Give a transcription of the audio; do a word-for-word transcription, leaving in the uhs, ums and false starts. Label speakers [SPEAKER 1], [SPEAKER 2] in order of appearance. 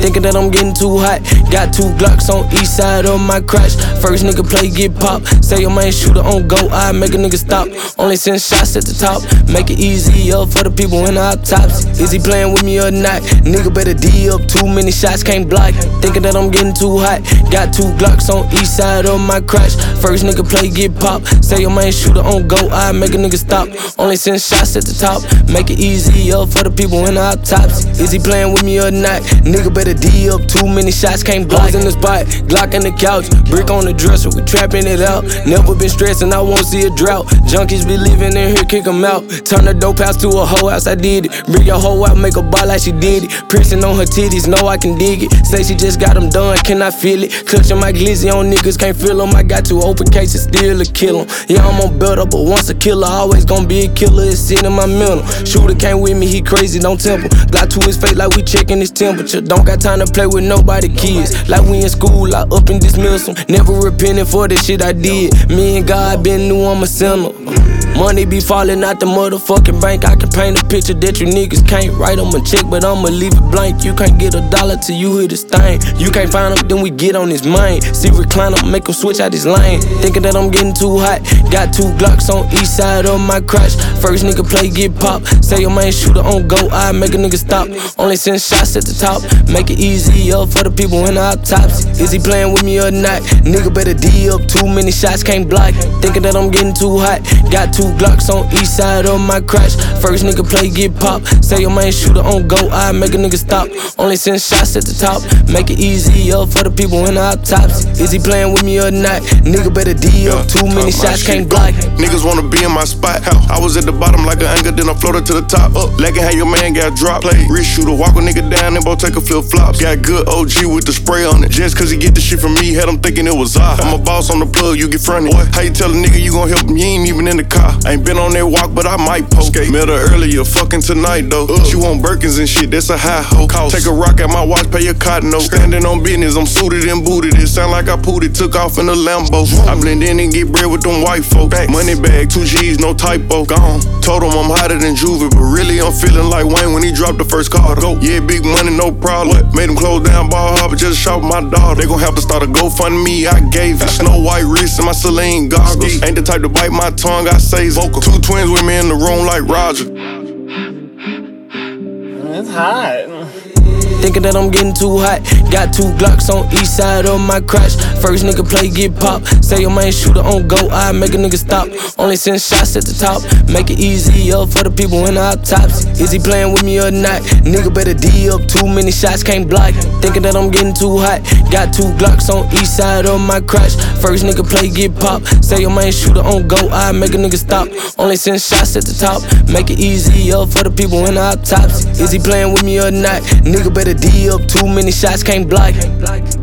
[SPEAKER 1] Thinking that I'm getting too hot. Got two Glocks on each side of my crash. First nigga play, get pop. Say your main shooter on go, I make a nigga stop. Only send shots at the top. Make it easier for the people in the autopsy. Is he playing with me or not? Nigga better D up. Too many shots, can't block. Thinking that I'm getting too hot. Got two Glocks on each side of my crash. First nigga play, get pop. Say your main shooter on go, I make a nigga stop. Only send shots at the top. Make it easier for the people in the autopsy. Is he playing with me or not? Nigga better D up. Too many shots, can't block. In the spot, Glock in the couch, brick on the dresser, we trapping it out. Never been stressing, I won't see a drought. Junkies be living in here, kick 'em out. Turn the dope house to a whole house, I did it. Bring your hoe out, make a ball like she did it. Piercing on her titties, know I can dig it. Say she just got them done, can I feel it? Clutching my glizzy on niggas, can't feel them. I got two open cases, still a kill 'em. Yeah, I'm on build up, but once a killer, always gonna be a killer. It's sitting in my mental. Shooter came with me, he crazy, don't temple. Got to his face like we checking his temperature. Don't got time to play with nobody kids. Like we in school, I up and dismiss them. Never repenting for the shit I did. Me and God been knew I'm a sinner. Money be falling out the motherfucking bank. I can paint a picture that you niggas can't write on a check, but I'ma leave it blank. You can't get a dollar till you hit this thing. You can't find him, then we get on his mind. See recliner, make him switch out his lane. Thinking that I'm getting too hot. Got two Glocks on each side of my crash. First nigga play, get pop. Say your main shooter on go, I make a nigga stop. Only send shots at the top. Make it easier for the people in the autopsy. Is he playing with me or not? Nigga better D up. Too many shots, can't block. Thinking that I'm getting too hot. Got two Glocks on each side of my crash. First nigga play, get pop. Say your main shooter on go, I make a nigga stop. Only send shots at the top. Make it easier for the people in the autopsy. Is he playing with me or not? Nigga better D up. Too many shots, can't block.
[SPEAKER 2] Niggas wanna be in my spot. I was at the bottom like an anchor, then I floated to the top. Up, legging how your man got dropped. Play wrist shooter, walk a nigga down and both take a flip flops. Got good O G with the spray on it. Just cause he get the shit from me, had him thinking it was I. I'm a boss on the plug, you get fronted. How you tell a nigga you gon' help him? You ain't even in the car. I ain't been on that walk, but I might poke. Met her earlier, fucking tonight though. Uh. She want Birkins and shit, that's a high hoe. Cost. Take a rock at my watch, pay a cotton note. Standing on business, I'm suited and booted. It sound like I pulled it, took off in a Lambo. I blend in and get bread with them white folks. Money bag, two G's, no typo. Gone. Told him I'm hotter than Juvie, but really I'm feeling like Wayne when he dropped the first card. Go. Yeah, big money, no problem. What? Made him close down Ball Harbor, just shop my daughter. They gon' have to start a GoFundMe, I gave it. Snow White wrist and my Celine goggles. Ain't the type to bite my tongue, I say vocal. Two twins with me in the room like Roger.
[SPEAKER 3] It's hot.
[SPEAKER 1] Thinking that I'm getting too hot. Got two Glocks on each side of my crash. First nigga play, get pop. Say your main shooter on go, I make a nigga stop. Only send shots at the top. Make it easier for the people in the autopsy. Is he playing with me or not? Nigga better D up. Too many shots, can't block. Thinking that I'm getting too hot. Got two Glocks on each side of my crash. First nigga play, get pop. Say your main shooter on go, I make a nigga stop. Only send shots at the top. Make it easier for the people in the autopsy. Is he playing with me or not? Nigga better D up. Too many shots, can't block.